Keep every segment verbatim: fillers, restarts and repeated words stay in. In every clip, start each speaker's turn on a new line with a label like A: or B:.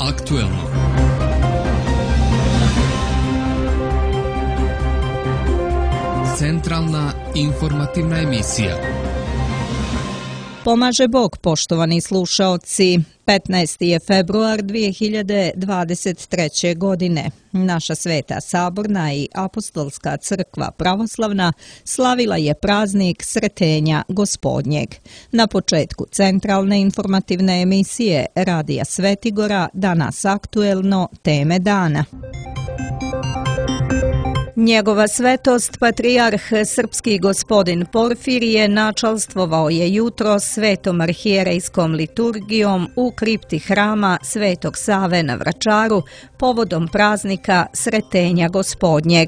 A: aktuelno. Centralna informativna emisija.
B: Pomaže Bog, poštovani slušaoci. petnaesti je februar dvije hiljade dvadeset treće. godine. Naša Sveta Saborna i Apostolska crkva pravoslavna slavila je praznik Sretenja Gospodnjeg. Na početku centralne informativne emisije Radija Svetigora danas aktuelno teme dana. Njegova svetost, patrijarh srpski gospodin Porfirije, načalstvovao je jutro svetom arhijerejskom liturgijom u kripti hrama Svetog Save na Vračaru povodom praznika Sretenja Gospodnjeg.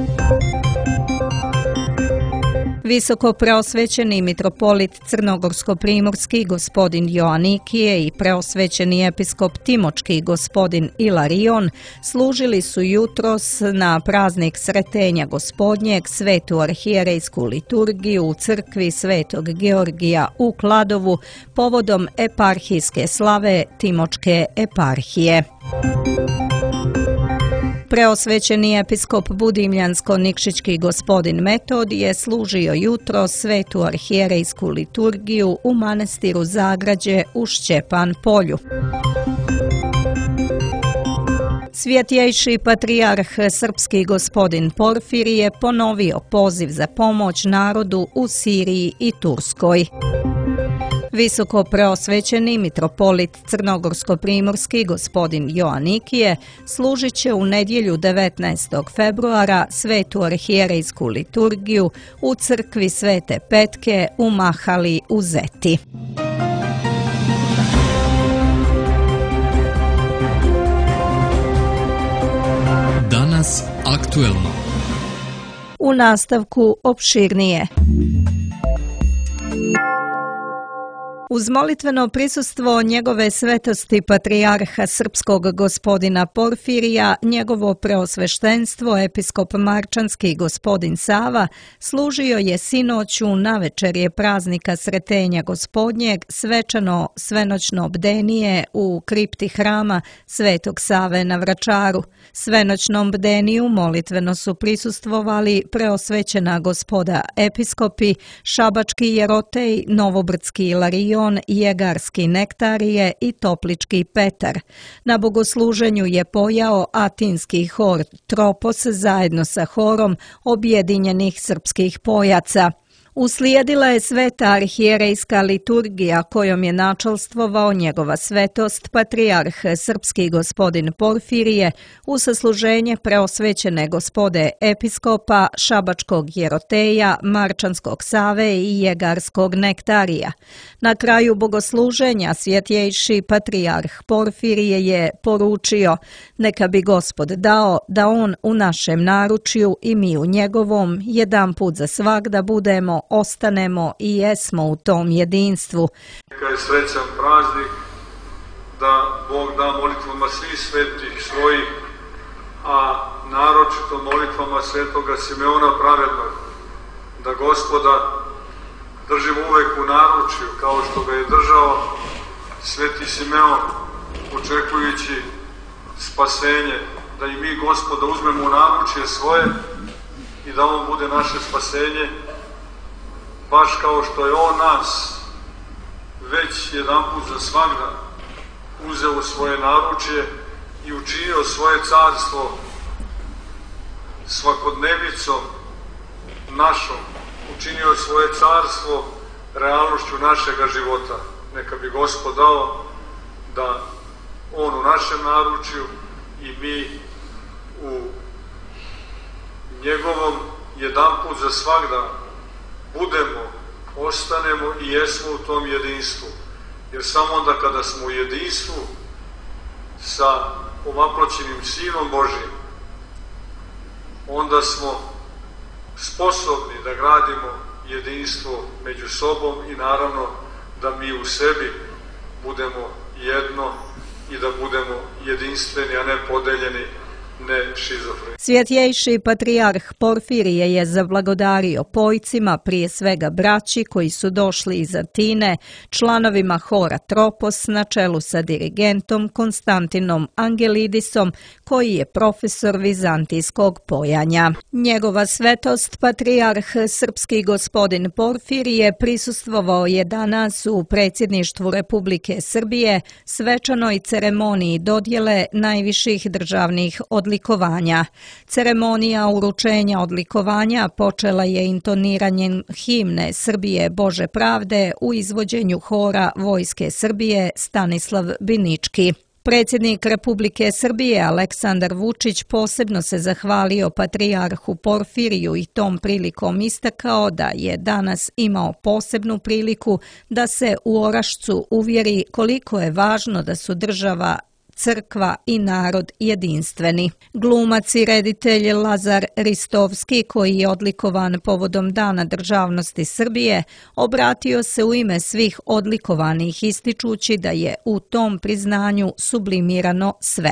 B: Visoko preosvećeni mitropolit crnogorsko-primorski gospodin Joanikije i preosvećeni episkop timočki gospodin Ilarion služili su jutros na praznik Sretenja Gospodnjeg svetu arhijerejsku liturgiju u crkvi Svetog Georgija u Kladovu povodom eparhijske slave Timočke eparhije. Preosvećeni episkop Budimljansko-Nikšićki gospodin Metodije služio jutro svetu arhijerejsku liturgiju u manastiru Zagrađe u Šćepan polju. Svjetjejši patrijarh srpski gospodin Porfirije ponovio poziv za pomoć narodu u Siriji i Turskoj. Visoko preosvećeni mitropolit crnogorsko-primorski gospodin Joanikije služit će u nedjelju devetnaestog februara svetu arhijerejsku liturgiju u crkvi Svete Petke u Mahali u Zeti.
A: Danas aktuelno.
B: U nastavku opširnije. Uz molitveno prisustvo njegove svetosti patrijarha srpskog gospodina Porfirija, njegovo preosveštenstvo episkop marčanski gospodin Sava služio je sinoću navečerje praznika Sretenja Gospodnjeg svečano svenoćno bdenije u kripti hrama Svetog Save na Vračaru. Svenoćnom bdeniju molitveno su prisustvovali preosvećena gospoda episkopi, šabački Jerotej, novobrdski Ilarion, Jegarski Nektarije i Toplički Petar. Na bogosluženju je pojao atinski hor Tropos zajedno sa horom objedinjenih srpskih pojaca. Uslijedila je sveta arhijerejska liturgija kojom je načalstvovao njegova svetost patrijarh srpski gospodin Porfirije u sasluženje preosvećene gospode episkopa, šabačkog Jeroteja, marčanskog Save i jegarskog Nektarija. Na kraju bogosluženja svjetjejši patrijarh Porfirije je poručio: neka bi Gospod dao da on u našem naručju i mi u njegovom jedanput za svagda budemo, ostanemo i jesmo u tom jedinstvu.
C: Neka je srećan praznik, da Bog da molitvama svih svetih svojih, a naročito molitvama svetoga Simeona pravednog, da Gospoda držimo uvek u naručju, kao što ga je držao sveti Simeon, očekujući spasenje, da i mi Gospoda uzmemo u naručje svoje i da on bude naše spasenje, baš kao što je on nas već jedanput za svagda uzeo u svoje naručje i učinio svoje carstvo svakodnevnicom našom, učinio svoje carstvo realnošću našega života. Neka bi Gospod dao da on u našem naručju i mi u njegovom jedanput za svagda budemo, ostanemo i jesmo u tom jedinstvu. Jer samo onda kada smo u jedinstvu sa ovaploćenim Sinom Božijim, onda smo sposobni da gradimo jedinstvo među sobom i naravno da mi u sebi budemo jedno i da budemo jedinstveni, a ne podeljeni ne šizofreni.
B: Svjetjejši patrijarh Porfirije je zablagodario pojcima, prije svega braći koji su došli iz Atine, članovima hora Tropos na čelu sa dirigentom Konstantinom Angelidisom, koji je profesor vizantijskog pojanja. Njegova svetost, patrijarh srpski gospodin Porfirije, prisustvovao je danas u predsjedništvu Republike Srbije svečanoj ceremoniji dodjele najviših državnih odlikovanja. Ceremonija uručenja odlikovanja počela je intoniranjem himne Srbije Bože pravde u izvođenju hora Vojske Srbije Stanislav Binički. Predsjednik Republike Srbije Aleksandar Vučić posebno se zahvalio patrijarhu Porfiriju i tom prilikom istakao da je danas imao posebnu priliku da se u Orašcu uvjeri koliko je važno da su država, crkva i narod jedinstveni. Glumac i reditelj Lazar Ristovski, koji je odlikovan povodom Dana državnosti Srbije, obratio se u ime svih odlikovanih ističući da je u tom priznanju sublimirano sve.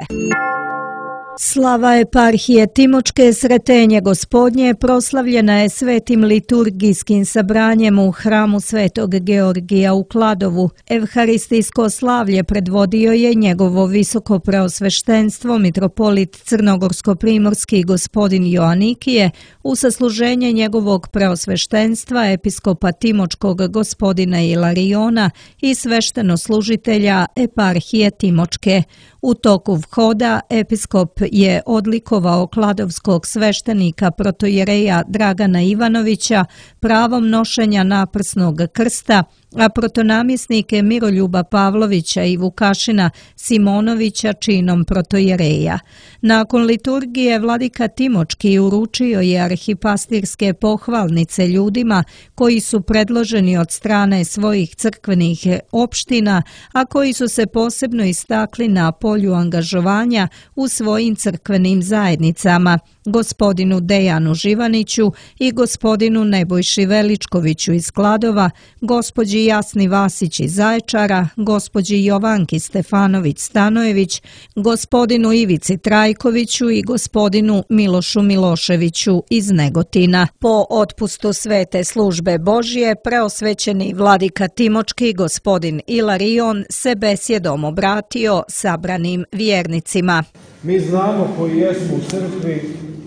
B: Slava eparhije Timočke Sretenje Gospodnje proslavljena je svetim liturgijskim sabranjem u hramu Svetog Georgija u Kladovu. Evharistijsko slavlje predvodio je njegovo visoko preosveštenstvo mitropolit Crnogorsko-primorski gospodin Joanikije u sasluženje njegovog preosveštenstva episkopa Timočkog gospodina Ilariona i sveštenoslužitelja eparhije Timočke. U toku vhoda episkop je odlikovao kladovskog sveštenika protojereja Dragana Ivanovića pravom nošenja naprsnog krsta, a protonamjesnike Miroljuba Pavlovića i Vukašina Simonovića činom protojereja. Nakon liturgije vladika Timočki uručio je arhipastirske pohvalnice ljudima koji su predloženi od strane svojih crkvenih opština, a koji su se posebno istakli na polju angažovanja u svojim crkvenim zajednicama, gospodinu Dejanu Živaniću i gospodinu Nebojši Veličkoviću iz Kladova, gospođi Jasni Vasić iz Zaječara, gospođi Jovanki Stefanović Stanojević, gospodinu Ivici Trajkoviću i gospodinu Milošu Miloševiću iz Negotina. Po otpustu svete službe Božje, preosvećeni vladika Timočki gospodin Ilarion se besjedom obratio sabranim vjernicima.
D: Mi znamo koji jesmo u crkvi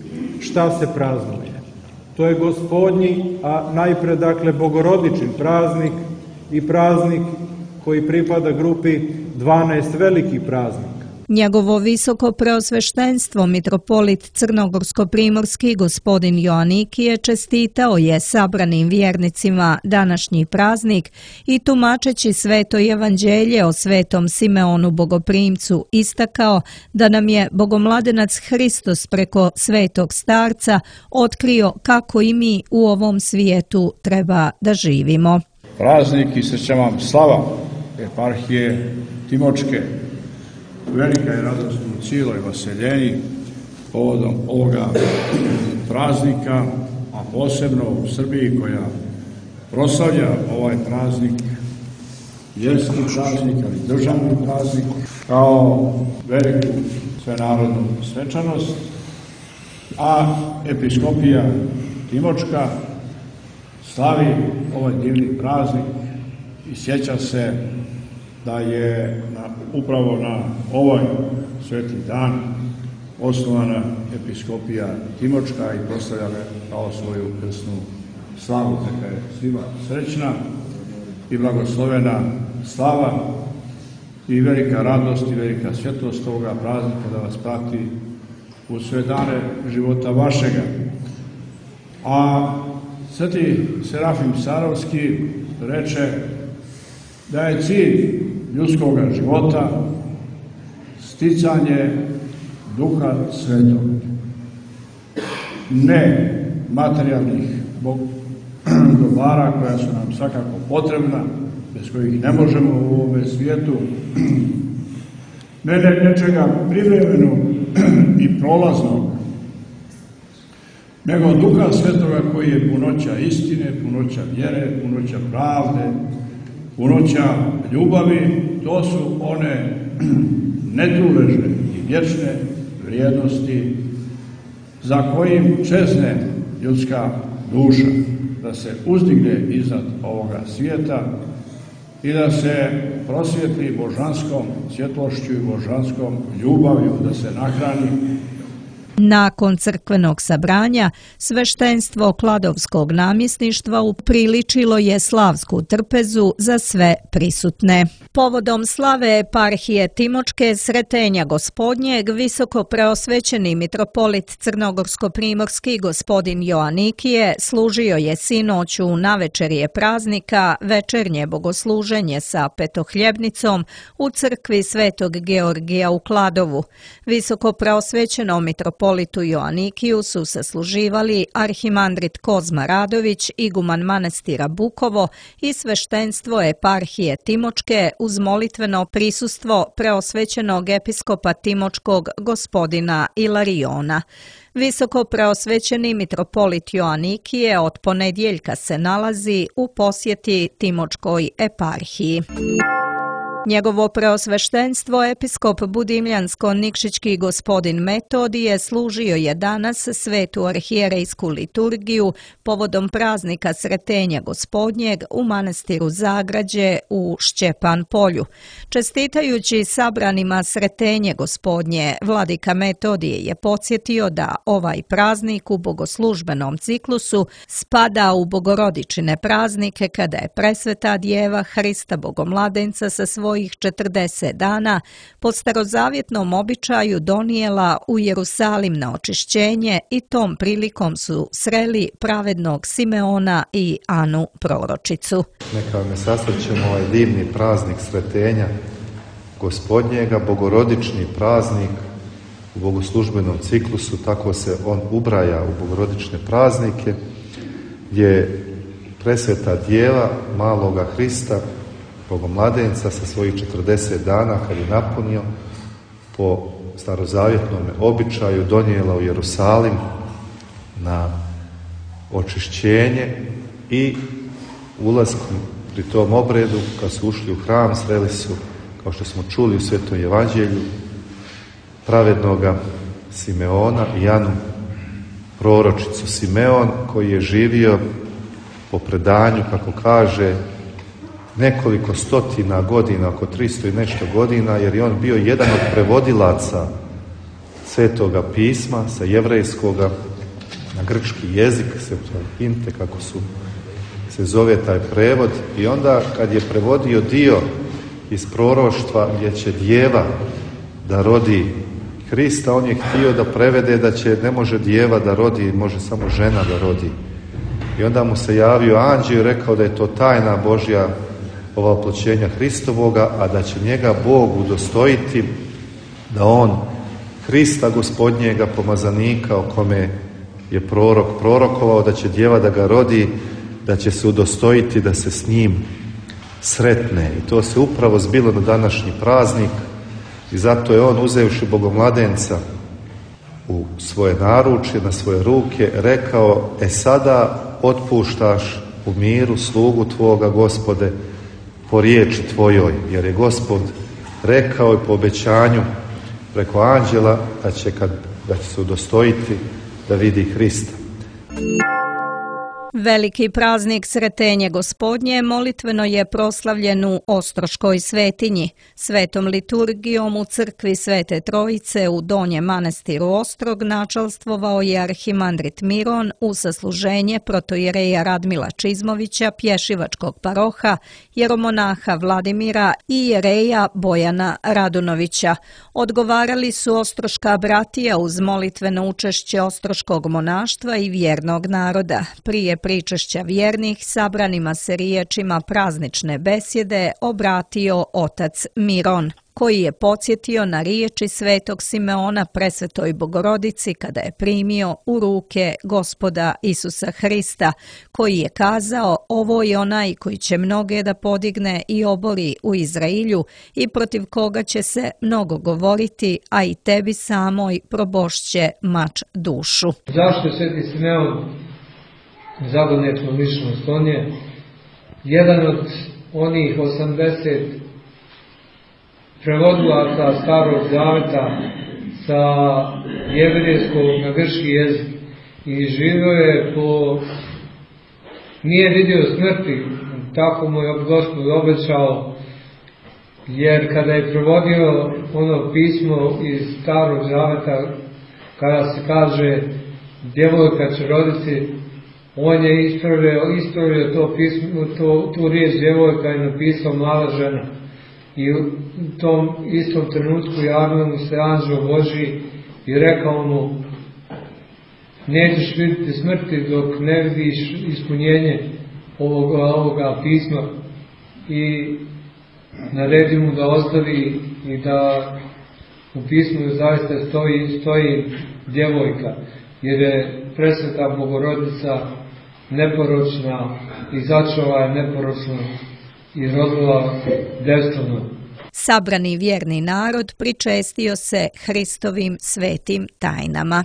D: šta se praznuje. To je Gospodnji, a najpre dakle bogorodičin praznik i praznik koji pripada grupi dvanaest velikih praznika.
B: Njegovo visoko preosveštenstvo mitropolit Crnogorsko-primorski gospodin Joanikije čestitao je sabranim vjernicima današnji praznik i tumačeći sveto evanđelje o svetom Simeonu Bogoprimcu istakao da nam je Bogomladenac Hristos preko svetog starca otkrio kako i mi u ovom svijetu treba da živimo.
E: Praznik i srećan vam slava eparhije Timočke. Velika je radost u cijeloj vaseljeni povodom ovoga praznika, a posebno u Srbiji koja proslavlja ovaj praznik, vjerski praznik, ali državni praznik, kao veliku svenarodnu svečanost, a episkopija Timočka slavi ovaj divni praznik i sjeća se da je na, upravo na ovaj sveti dan osnovana episkopija Timočka i proslavlja ga kao svoju krsnu slavu. Neka je svima srećna i blagoslovena slava i velika radost i velika svjetlost ovoga praznika da vas prati u sve dane života vašega. A sveti Serafim Sarovski reče da je cilj ljudskog života sticanje Duha Svetog, ne materijalnih dobara koja su nam svakako potrebna, bez kojih ne možemo u ovome svijetu, ne, ne nečega privremenog i prolaznog, nego Duha Svetoga koji je punoća istine, punoća vjere, punoća pravde, punoća ljubavi. To su one netruležne i vječne vrijednosti za kojim čezne ljudska duša da se uzdigne iznad ovoga svijeta i da se prosvijetli božanskom svjetlošću i božanskom ljubavlju, da se nahrani.
B: Nakon crkvenog sabranja, sveštenstvo Kladovskog namjesništva upriličilo je slavsku trpezu za sve prisutne. Povodom slave eparhije Timočke Sretenja Gospodnjeg, visoko preosvećeni mitropolit crnogorsko-primorski gospodin Joanikije služio je sinoć u navečerje praznika večernje bogosluženje sa petohljebnicom u crkvi Svetog Georgija u Kladovu. Visoko preosvećenom mitropolitu Politu Joanikiju su sasluživali arhimandrit Kozma Radović, iguman manastira Bukovo i sveštenstvo eparhije Timočke uz molitveno prisustvo preosvećenog episkopa Timočkog gospodina Ilariona. Visoko preosvećeni mitropolit Joanikije od ponedjeljka se nalazi u posjeti Timočkoj eparhiji. Njegovo preosveštenstvo episkop Budimljansko-Nikšićki gospodin Metodije služio je danas svetu arhijerejsku liturgiju povodom praznika Sretenja Gospodnjeg u manastiru Zagrađe u Šćepan polju. Čestitajući sabranima Sretenje Gospodnje, vladika Metodije je podsjetio da ovaj praznik u bogoslužbenom ciklusu spada u bogorodičine praznike kada je presveta djeva Hrista Bogomladenca sa svojim svojih četrdeset dana po starozavjetnom običaju donijela u Jerusalim na očišćenje i tom prilikom su sreli pravednog Simeona i Anu proročicu.
F: Neka me sasrećemo ovaj divni praznik Sretenja Gospodnjega, bogorodični praznik u bogoslužbenom ciklusu, tako se on ubraja u bogorodične praznike, gdje presveta djeva maloga Hrista, Bogomladenca, sa svojih četrdeset dana, kad je napunio, po starozavjetnom običaju donijela u Jerusalim na očišćenje i ulaskom pri tom obredu, kad su ušli u hram, sreli su, kao što smo čuli u Svetom evanđelju, pravednoga Simeona i Anu proročicu. Simeon, koji je živio po predanju, kako kaže, nekoliko stotina godina, oko tristo i nešto godina, jer je on bio jedan od prevodilaca Svetoga pisma sa jevrejskoga na grčki jezik, Septuaginte, kako su se zove taj prevod. I onda kad je prevodio dio iz proroštva gdje će djeva da rodi Hrista, on je htio da prevede da će, ne može djeva da rodi, može samo žena da rodi. I onda mu se javio anđeo i rekao da je to tajna Božja, ova oploćenja Hristovoga, a da će njega Bog udostojiti da on Hrista Gospodnjega, pomazanika, o kome je prorok prorokovao da će djeva da ga rodi, da će se udostojiti da se s njim sretne. I to se upravo zbilo na današnji praznik i zato je on, uzevši Bogomladenca u svoje naručje, na svoje ruke, rekao: e sada otpuštaš u miru slugu tvoga, Gospode, po riječi tvojoj, jer je Gospod rekao i po obećanju preko anđela da će, kad, da će se udostojiti da vidi Hrista.
B: Veliki praznik Sretenje Gospodnje molitveno je proslavljen u Ostroškoj svetinji. Svetom liturgijom u crkvi Svete Trojice u Donjem manastiru Ostrog načalstvovao je arhimandrit Miron u sasluženje protoijereja Radmila Čizmovića, pješivačkog paroha, jeromonaha Vladimira i jereja Bojana Radunovića. Odgovarali su ostroška bratija uz molitveno učešće ostroškog monaštva i vjernog naroda. Prije pričešća vjernih sabranima se riječima praznične besjede obratio otac Miron, koji je podsjetio na riječi svetog Simeona presvetoj Bogorodici kada je primio u ruke Gospoda Isusa Hrista, koji je kazao: ovo je onaj koji će mnoge da podigne i obori u Izrailju i protiv koga će se mnogo govoriti, a i tebi samoj probošće mač dušu.
G: Zašto sveti Simeon zagonetno ličnost? On je jedan od onih osamdeset prevodilaca Starog Zaveta sa jevrijskog na grčki jezik i živio je po... nije vidio smrti, tako mu je Gospod obećao, jer kada je prevodio ono pismo iz Starog Zaveta, kada se kaže djevojka će roditi, on je ispravio, ispravio to pismo, to, tu riječ djevojka je napisao mlada žena. I u tom istom trenutku javio mu se anđeo Božji i rekao mu: nećeš vidjeti smrti dok ne vidiš ispunjenje ovoga, ovoga pisma. I naredi mu da ostavi i da u pismu zaista stoji, stoji djevojka, jer je presveta Bogorodica neporočna i začela je neporočno i rodila devstveno.
B: Sabrani vjerni narod pričestio se Hristovim svetim tajnama.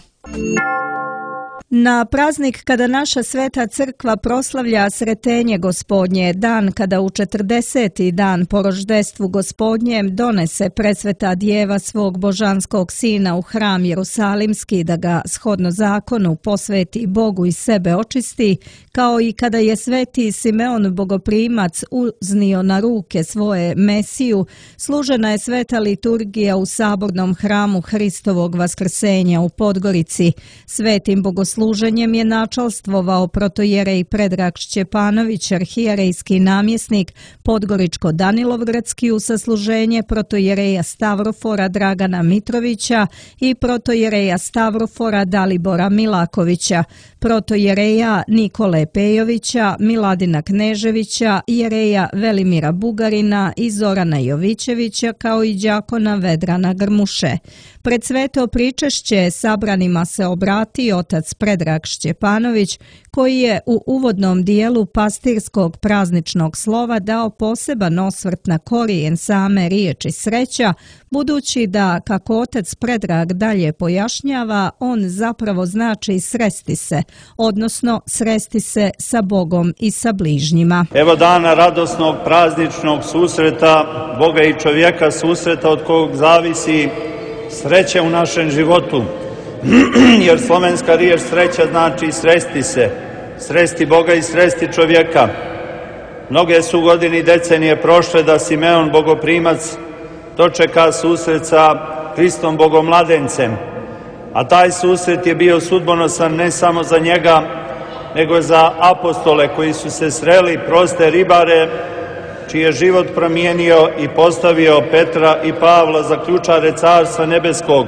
B: Na praznik kada naša sveta crkva proslavlja Sretenje Gospodnje, dan kada u četrdeseti dan po roždestvu Gospodnjem donese presveta djeva svog božanskog sina u hram Jerusalimski da ga shodno zakonu posveti Bogu i sebe očisti, kao i kada je sveti Simeon Bogoprimac uznio na ruke svoje Mesiju, služena je sveta liturgija u sabornom hramu Hristovog vaskrsenja u Podgorici. Svetim bogosluženjem Služenjem je načalstvovao protojerej Predrag Šćepanović, arhijerejski namjesnik, Podgoričko-Danilovgradski u sasluženje protojereja Stavrofora Dragana Mitrovića i protojereja Stavrofora Dalibora Milakovića, protojereja Nikole Pejovića, Miladina Kneževića, jereja Velimira Bugarina i Zorana Jovićevića, kao i đakona Vedrana Grmuše. Pred sveto pričešće sabranima se obratio otac Predrag Šćepanović, koji je u uvodnom dijelu pastirskog prazničnog slova dao poseban osvrt na korijen same riječi sreća, budući da, kako otac Predrag dalje pojašnjava, on zapravo znači sresti se, odnosno sresti se sa Bogom i sa bližnjima.
H: Evo dana radosnog prazničnog susreta Boga i čovjeka, susreta od kog zavisi sreće u našem životu, jer slovenska riječ sreća znači sresti se, sresti Boga i sresti čovjeka. Mnoge su godine i decenije prošle da Simeon Bogoprimac dočeka susret sa Hristom Bogomladencem, a taj susret je bio sudbonosan ne samo za njega, nego za apostole koji su se sreli, proste ribare, čiji je život promijenio i postavio Petra i Pavla za ključare Carstva nebeskog.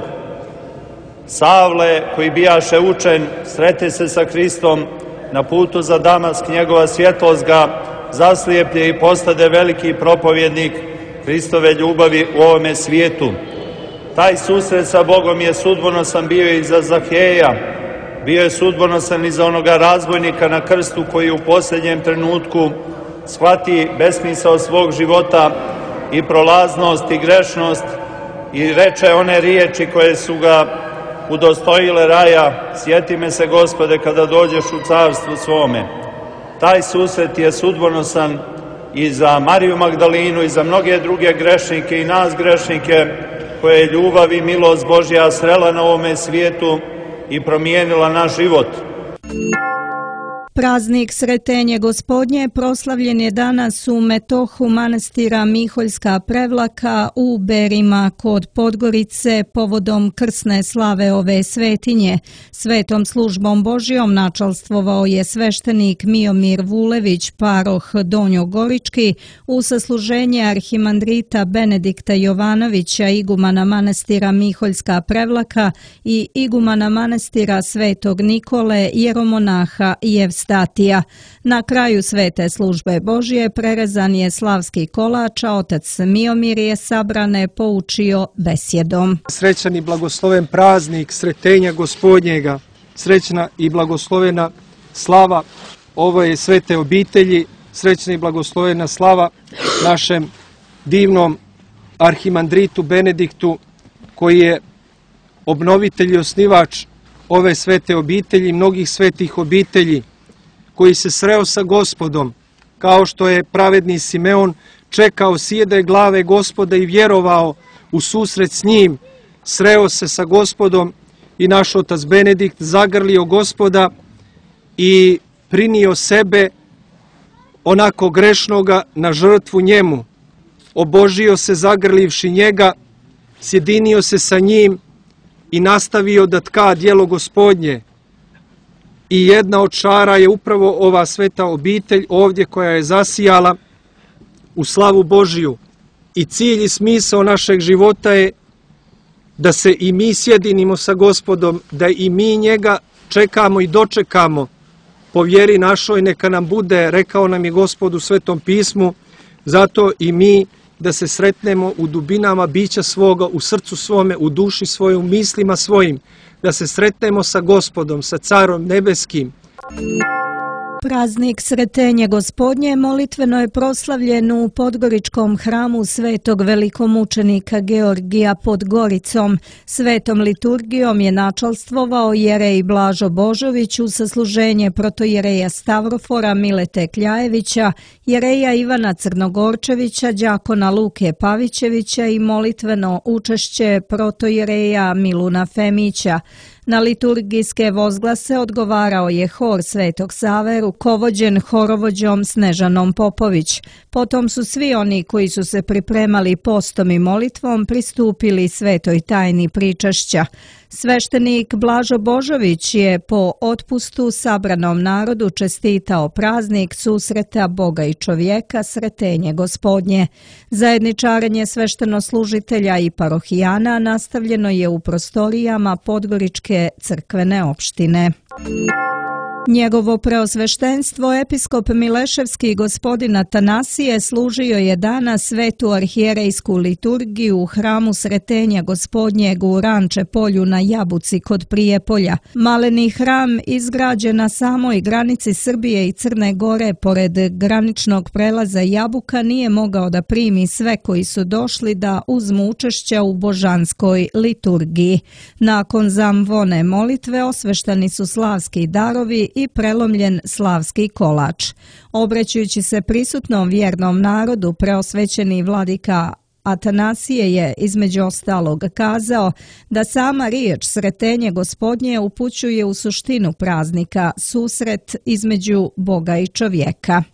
H: Savle, koji bijaše učen, srete se sa Hristom na putu za Damask, njegova svjetlost ga zaslijeplje i postade veliki propovjednik Hristove ljubavi u ovome svijetu. Taj susret sa Bogom je sudbonosan bio i za Zaheja, bio je sudbonosan i za onoga razbojnika na krstu koji u posljednjem trenutku shvati besmisao svog života i prolaznost i grešnost i reče one riječi koje su ga udostojile raja: sjeti me se, Gospode, kada dođeš u carstvu svome. Taj susret je sudbonosan i za Mariju Magdalinu i za mnoge druge grešnike i nas grešnike, koje je ljubav i milost Božja srela na ovome svijetu i promijenila naš život.
B: Praznik Sretenje Gospodnje proslavljen je danas u metohu manastira Miholjska Prevlaka u Berima kod Podgorice povodom krsne slave ove svetinje. Svetom službom Božjom načalstvovao je sveštenik Miomir Vulević, paroh Donjogorički, u sasluženje arhimandrita Benedikta Jovanovića, igumana manastira Miholjska Prevlaka i igumana manastira Svetog Nikole, jeromonaha Jevstata. Na kraju svete službe Božje prerezan je slavski kolač, a otac Miomir je sabrane poučio besjedom.
I: Srećan i blagosloven praznik Sretenja Gospodnjega, srećna i blagoslovena slava ove svete obitelji, srećna i blagoslovena slava našem divnom arhimandritu Benediktu, koji je obnovitelj i osnivač ove svete obitelji i mnogih svetih obitelji, koji se sreo sa Gospodom, kao što je pravedni Simeon čekao sjede glave Gospoda i vjerovao u susret s njim, sreo se sa Gospodom i naš otac Benedikt zagrlio Gospoda i prinio sebe onako grešnoga na žrtvu njemu. Obožio se zagrlivši njega, sjedinio se sa njim i nastavio da tka djelo Gospodnje. I jedna od čara je upravo ova sveta obitelj ovdje koja je zasijala u slavu Božiju. I cilj i smisao našeg života je da se i mi sjedinimo sa Gospodom, da i mi njega čekamo i dočekamo po vjeri našoj, neka nam bude, rekao nam je Gospod u Svetom pismu, zato i mi da se sretnemo u dubinama bića svoga, u srcu svome, u duši svojoj, u mislima svojim, da se sretnemo sa Gospodom, sa Carom nebeskim.
B: Praznik Sretenje Gospodnje molitveno je proslavljen u Podgoričkom hramu svetog velikomučenika Georgija pod Goricom. Svetom liturgijom je načalstvovao jerej Blažo Božović uz sasluženje protojereja Stavrofora Milete Kljajevića, jereja Ivana Crnogorčevića, đakona Luke Pavićevića i molitveno učešće protojereja Miluna Femića. Na liturgijske vozglase odgovarao je hor Svetog Save rukovođen horovođom Snežanom Popović. Potom su svi oni koji su se pripremali postom i molitvom pristupili svetoj tajni pričašća. Sveštenik Blažo Božović je po otpustu sabranom narodu čestitao praznik susreta Boga i čovjeka, Sretenje Gospodnje. Zajedničarenje sveštenoslužitelja i parohijana nastavljeno je u prostorijama Podgoričke crkvene opštine. Njegovo preosveštenstvo episkop Mileševski gospodin Atanasije služio je danas svetu arhijerejsku liturgiju u hramu Sretenja Gospodnjeg u Ranče polju na Jabuci kod Prijepolja. Maleni hram izgrađen na samoj granici Srbije i Crne Gore pored graničnog prelaza Jabuka nije mogao da primi sve koji su došli da uzmu učešća u božanskoj liturgiji. Nakon zamvone molitve osveštani su slavski darovi i prelomljen slavski kolač. Obraćajući se prisutnom vjernom narodu, preosvećeni vladika Atanasije je između ostalog kazao da sama riječ Sretenje Gospodnje upućuje u suštinu praznika, susret između Boga i čovjeka.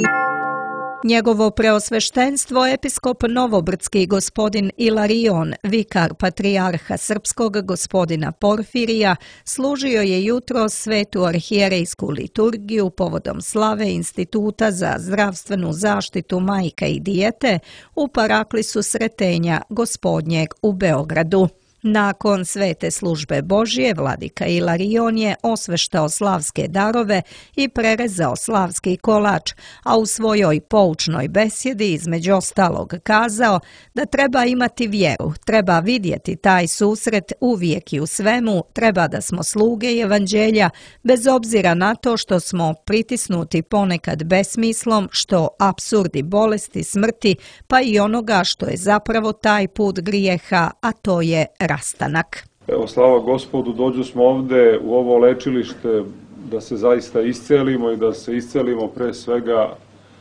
B: Njegovo preosveštenstvo episkop Novobrdski gospodin Ilarion, vikar patrijarha srpskog gospodina Porfirija, služio je jutro svetu arhijerejsku liturgiju povodom slave Instituta za zdravstvenu zaštitu majka i dijete u paraklisu Sretenja Gospodnjeg u Beogradu. Nakon svete službe Božje, vladika Ilarion je osveštao slavske darove i prerezao slavski kolač, a u svojoj poučnoj besjedi između ostalog kazao da treba imati vjeru, treba vidjeti taj susret uvijek i u svemu, treba da smo sluge evanđelja, bez obzira na to što smo pritisnuti ponekad besmislom, što apsurdi bolesti, smrti, pa i onoga što je zapravo taj put grijeha, a to je rastanak.
C: Evo, slava Gospodu, dođu smo ovde u ovo lečilište da se zaista iscelimo i da se iscelimo pre svega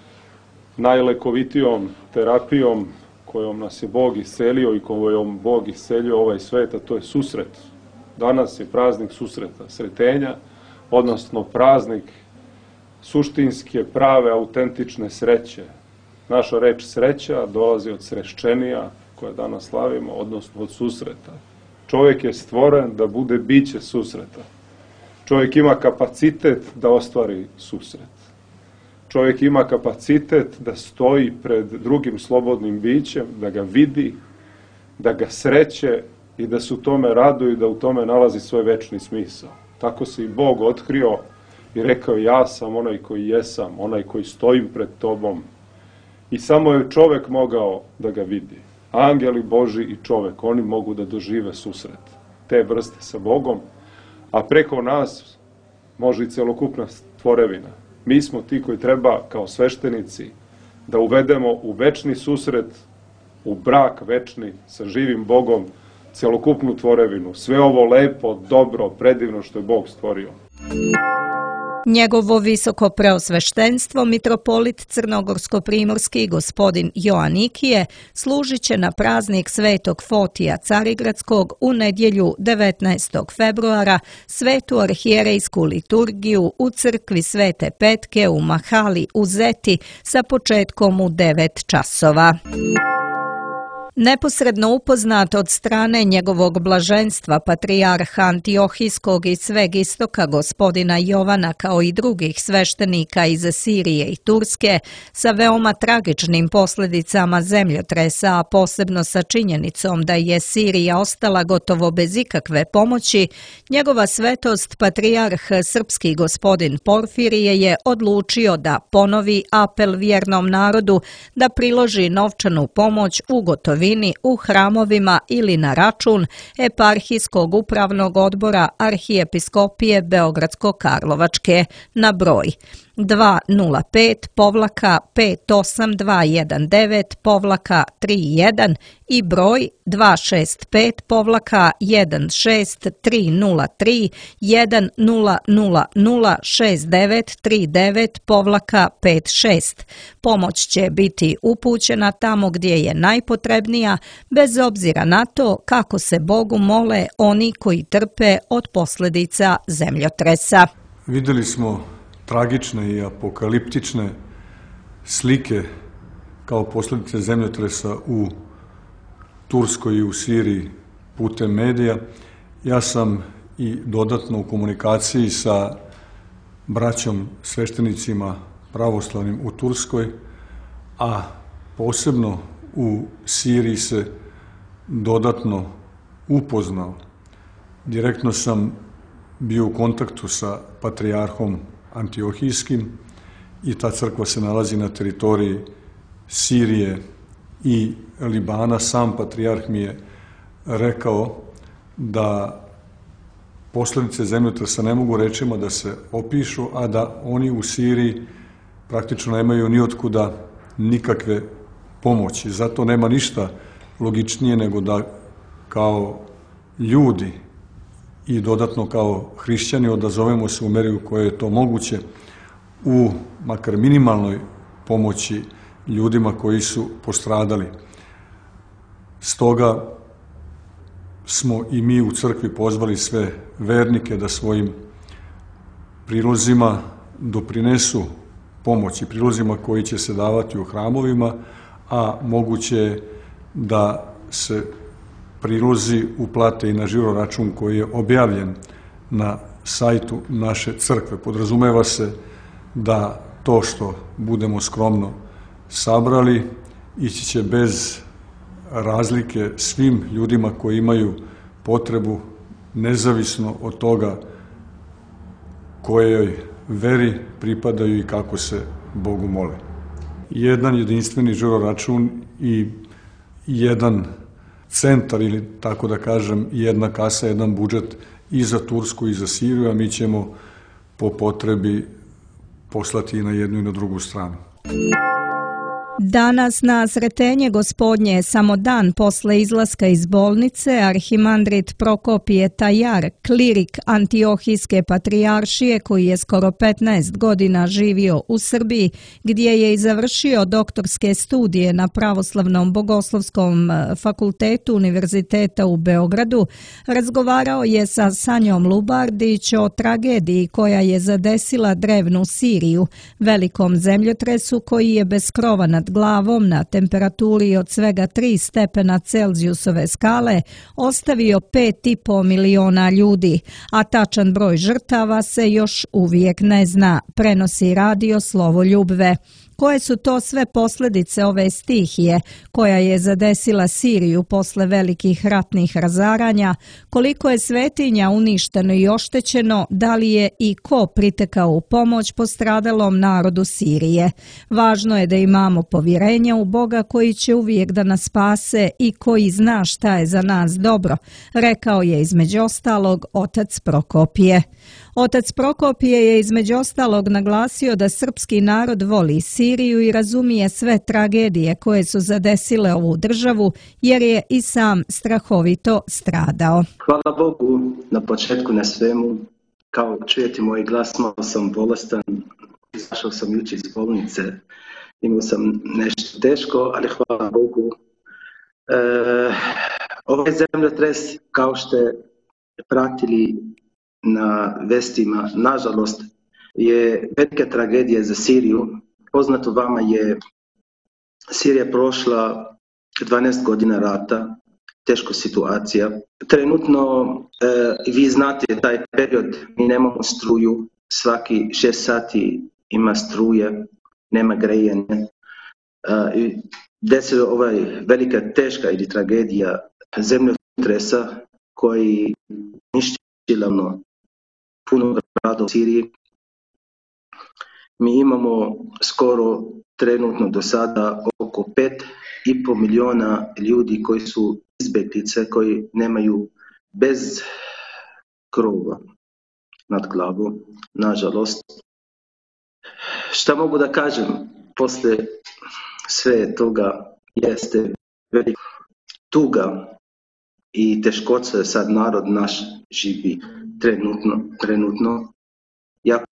C: najlekovitijom terapijom kojom nas je Bog iscelio i kojom Bog iscelio ovaj svet, a to je susret. Danas je praznik susreta, sretenja, odnosno praznik suštinske, prave, autentične sreće. Naša reč sreća dolazi od srešćenija koje danas slavimo, odnosno od susreta. Čovjek je stvoren da bude biće susreta. Čovjek ima kapacitet da ostvari susret. Čovjek ima kapacitet da stoji pred drugim slobodnim bićem, da ga vidi, da ga sreće i da se u tome raduje i da u tome nalazi svoj večni smisao. Tako se i Bog otkrio i rekao: ja sam onaj koji jesam, onaj koji stojim pred tobom. I samo je čovjek mogao da ga vidi. Angeli Boži i čovjek, oni mogu da dožive susret te vrste sa Bogom, a preko nas može i celokupna tvorevina. Mi smo ti koji treba kao sveštenici da uvedemo u večni susret, u brak večni sa živim Bogom, celokupnu tvorevinu. Sve ovo lepo, dobro, predivno što je Bog stvorio.
B: Njegovo visoko preosveštenstvo mitropolit crnogorsko-primorski gospodin Joanikije služit će na praznik Svetog Fotija Carigradskog u nedjelju devetnaestog februara svetu arhijerejsku liturgiju u crkvi Svete Petke u Mahali u Zeti sa početkom u devet časova. Neposredno upoznat od strane njegovog blaženstva patrijarha Antiohijskog i sveg istoka gospodina Jovana kao i drugih sveštenika iz Sirije i Turske sa veoma tragičnim posljedicama zemljotresa, a posebno sa činjenicom da je Sirija ostala gotovo bez ikakve pomoći, njegova svetost patrijarh srpski gospodin Porfirije je odlučio da ponovi apel vjernom narodu da priloži novčanu pomoć u gotovini u hramovima ili na račun Eparhijskog upravnog odbora Arhijepiskopije Beogradsko-Karlovačke na broj dva nula pet pet osam dva jedan devet tri jedan i broj dva šest pet jedan šest tri nula tri jedan nula nula nula šest devet tri devet pet šest. Pomoć će biti upućena tamo gdje je najpotrebnija, bez obzira na to kako se Bogu mole oni koji trpe od posljedica zemljotresa.
C: Vidjeli smo tragične i apokaliptične slike kao posljedice zemljotresa u Turskoj i u Siriji putem medija. Ja sam i dodatno u komunikaciji sa braćom sveštenicima pravoslavnim u Turskoj, a posebno u Siriji se dodatno upoznao. Direktno sam bio u kontaktu sa patrijarhom Antiohijskim i ta crkva se nalazi na teritoriji Sirije i Libana. Sam patrijarh mi je rekao da posljedice zemljotresa ne mogu rečima da se opišu, a da oni u Siriji praktično nemaju ni otkuda nikakve pomoći. Zato nema ništa logičnije nego da kao ljudi i dodatno kao hrišćani odazovemo se u meri u kojoj je to moguće u makar minimalnoj pomoći ljudima koji su postradali. Stoga smo i mi u crkvi pozvali sve vernike da svojim prilozima doprinesu pomoći, prilozima koji će se davati u hramovima, a moguće je da se prilozi uplate i na žiro račun koji je objavljen na sajtu naše crkve. Podrazumeva se da to što budemo skromno sabrali ići će bez razlike svim ljudima koji imaju potrebu, nezavisno od toga kojoj veri pripadaju i kako se Bogu mole. Jedan jedinstveni žiro račun i jedan centar, ili tako da kažem, jedna kasa, jedan budžet i za Tursku i za Siriju, a mi ćemo po potrebi poslati i na jednu i na drugu stranu.
B: Danas na Sretenje Gospodnje, samo dan posle izlaska iz bolnice, arhimandrit Prokopije Tajar, klirik Antiohijske patrijaršije koji je skoro petnaest godina živio u Srbiji, gdje je i završio doktorske studije na Pravoslavnom bogoslovskom fakultetu Univerziteta u Beogradu, razgovarao je sa Sanjom Lubardić o tragediji koja je zadesila drevnu Siriju, velikom zemljotresu koji je bez krova nad glavom na temperaturi od svega tri stepena Celzijusove skale ostavio pet i po miliona ljudi, a tačan broj žrtava se još uvijek ne zna, prenosi radio Slovo Ljubve. Koje su to sve posljedice ove stihije koja je zadesila Siriju posle velikih ratnih razaranja, koliko je svetinja uništeno i oštećeno, da li je i ko pritekao u pomoć postradalom narodu Sirije. Važno je da imamo povjerenja u Boga koji će uvijek da nas spase i koji zna šta je za nas dobro, rekao je između ostalog otac Prokopije. Otac Prokopije je između ostalog naglasio da srpski narod voli Siriju i razumije sve tragedije koje su zadesile ovu državu, jer je i sam strahovito stradao.
J: Hvala Bogu na početku na svemu, kao čujete moj glas, malo sam bolestan, izašao sam jučer iz bolnice, imao sam nešto teško, ali hvala Bogu. E, ovaj zemljotres, kao što pratili na vestima, nažalost, je velika tragedija za Siriju. Poznato vama je Sirija prošla dvanaest godina rata, teška situacija. Trenutno, e, vi znate taj period, mi nemamo struju, svaki šest sati ima struje, nema grejanja. E, desila ovaj velika teška ili tragedija zemljotresa koji ništila puno grada u Siriji. Mi imamo skoro trenutno do sada oko pet i pol milijuna ljudi koji su izbjeglice, koji nemaju bez krova nad glavom, nažalost. Šta mogu da kažem, poslije sve toga jeste velika tuga i teškoće sad narod naš živi trenutno, trenutno. Jako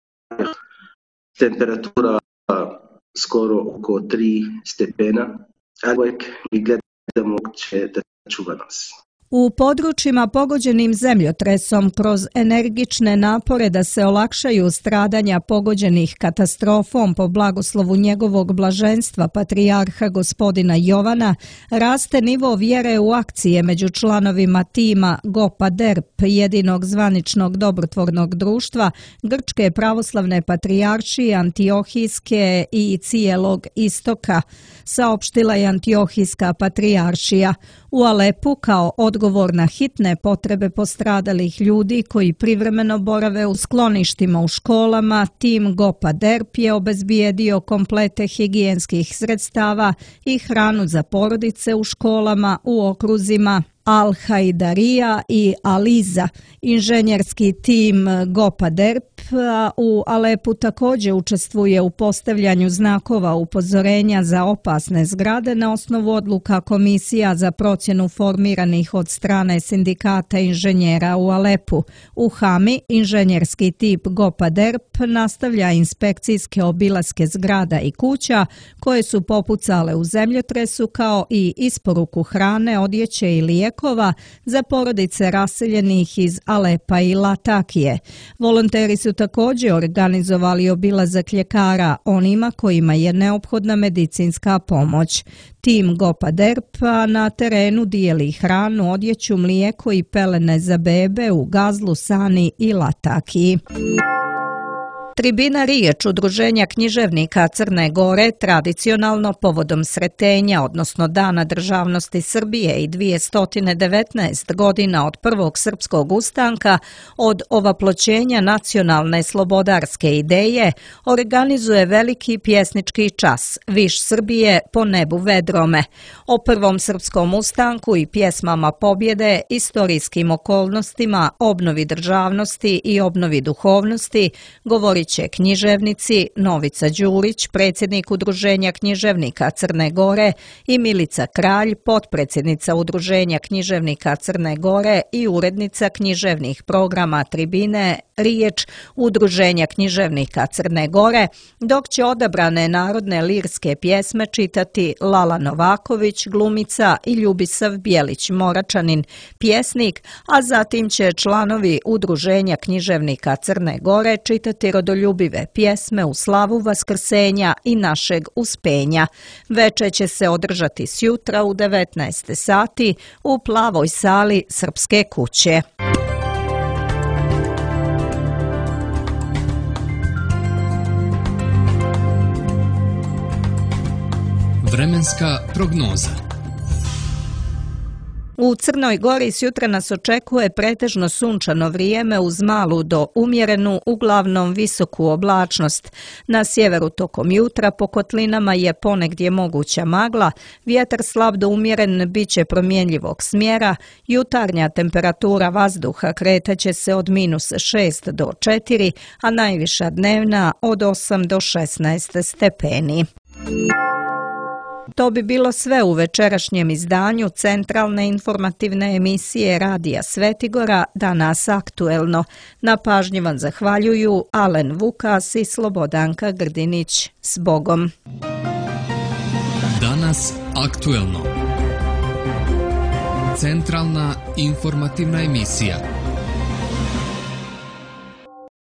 J: temperatura skoro oko tri stepena, ali uvijek mi gledamo će da čuva nas.
B: U područjima pogođenim zemljotresom kroz energične napore da se olakšaju stradanja pogođenih katastrofom po blagoslovu njegovog blaženstva patrijarha gospodina Jovana, raste nivo vjere u akcije među članovima tima Gopa Derp, jedinog zvaničnog dobrotvornog društva Grčke pravoslavne patrijaršije Antiohijske i cijelog istoka, saopštila je Antiohijska patrijaršija. U Alepu kao odgovor na hitne potrebe postradalih ljudi koji privremeno borave u skloništima u školama, tim Gopa Derp je obezbijedio komplete higijenskih sredstava i hranu za porodice u školama u okruzima Al-Hajdarija i Aliza. Inženjerski tim Gopa Derp u Alepu također učestvuje u postavljanju znakova upozorenja za opasne zgrade na osnovu odluka komisija za procjenu formiranih od strane sindikata inženjera u Alepu. U Hami inženjerski tip Gopa Derp nastavlja inspekcijske obilaske zgrada i kuća koje su popucale u zemljotresu, kao i isporuku hrane, odjeće i lijekova za porodice raseljenih iz Alepa i Latakije. Volonteri su također organizovali obilazak ljekara onima kojima je neophodna medicinska pomoć. Tim Gopa Derp na terenu dijeli hranu, odjeću, mlijeko i pelene za bebe u Gazlu, Sani i Latakiji. Tribina Riječ Udruženja književnika Crne Gore tradicionalno povodom Sretenja, odnosno Dana državnosti Srbije i dvjesto devetnaest godina od prvog srpskog ustanka, od ovaploćenja nacionalne slobodarske ideje, organizuje veliki pjesnički čas Viš Srbije po nebu vedrome. O prvom srpskom ustanku i pjesmama pobjede, istorijskim okolnostima, obnovi državnosti i obnovi duhovnosti govorit će književnici Novica Đurić, predsjednik Udruženja književnika Crne Gore, i Milica Kralj, potpredsjednica Udruženja književnika Crne Gore i urednica književnih programa Tribine Riječ Udruženja književnika Crne Gore, dok će odabrane narodne lirske pjesme čitati Lala Novaković, glumica, i Ljubisav Bjelić Moračanin, pjesnik, a zatim će članovi Udruženja književnika Crne Gore čitati rodoljubive pjesme u slavu Vaskrsenja i našeg uspenja. Veče će se održati sjutra u devetnaest sati u plavoj sali Srpske kuće.
A: Vremenska prognoza.
B: U Crnoj Gori sutra nas očekuje pretežno sunčano vrijeme uz malu do umjerenu, uglavnom visoku oblačnost. Na sjeveru tokom jutra po kotlinama je ponegdje moguća magla, vjetar slab do umjeren bit će promjenjivog smjera, jutarnja temperatura vazduha kretaće se od minus šest do četiri, a najviša dnevna od osam do šesnaest stepeni. To bi bilo sve u večerašnjem izdanju centralne informativne emisije Radija Svetigora, danas aktuelno. Na pažnji vam zahvaljuju Alen Vukas i Slobodanka Grdinić. S Bogom!
A: Danas aktuelno. Centralna informativna emisija.